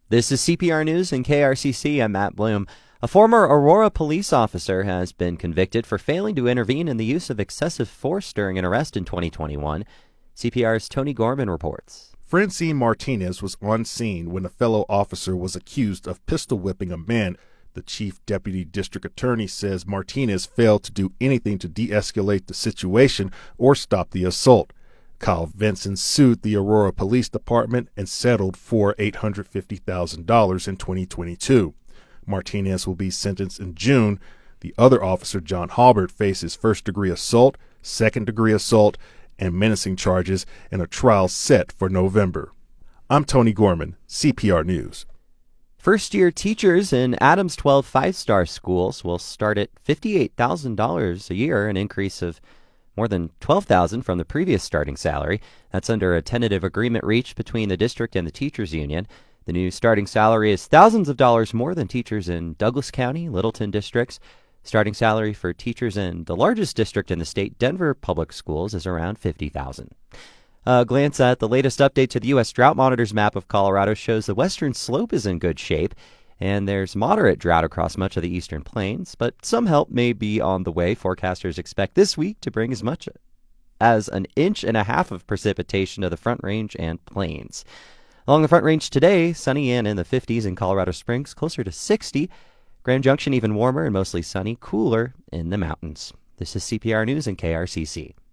This is CPR News and KRCC. I'm Matt Bloom. A former Aurora police officer has been convicted for failing to intervene in the use of excessive force during an arrest in 2021. CPR's Tony Gorman reports. Francine Martinez was on scene when a fellow officer was accused of pistol whipping a man. The chief deputy district attorney says Martinez failed to do anything to de-escalate the situation or stop the assault. Kyle Vinson sued the Aurora Police Department and settled for $850,000 in 2022. Martinez will be sentenced in June. The other officer, John Halbert, faces first-degree assault, second-degree assault, and menacing charges in a trial set for November. I'm Tony Gorman, CPR News. First-year teachers in Adams 12 five-star schools will start at $58,000 a year, an increase of more than $12,000 from the previous starting salary. That's under a tentative agreement reached between the district and the teachers union. The new starting salary is thousands of dollars more than teachers in Douglas County, Littleton districts. Starting salary for teachers in the largest district in the state, Denver Public Schools, is around $50,000. A glance at the latest update to the U.S. Drought Monitor's map of Colorado shows the western slope is in good shape, and there's moderate drought across much of the eastern plains, but some help may be on the way. Forecasters expect this week to bring as much as 1.5 inches of precipitation to the Front Range and plains. Along the Front Range today, sunny and in the 50s in Colorado Springs, closer to 60. Grand Junction even warmer and mostly sunny, cooler in the mountains. This is CPR News and KRCC.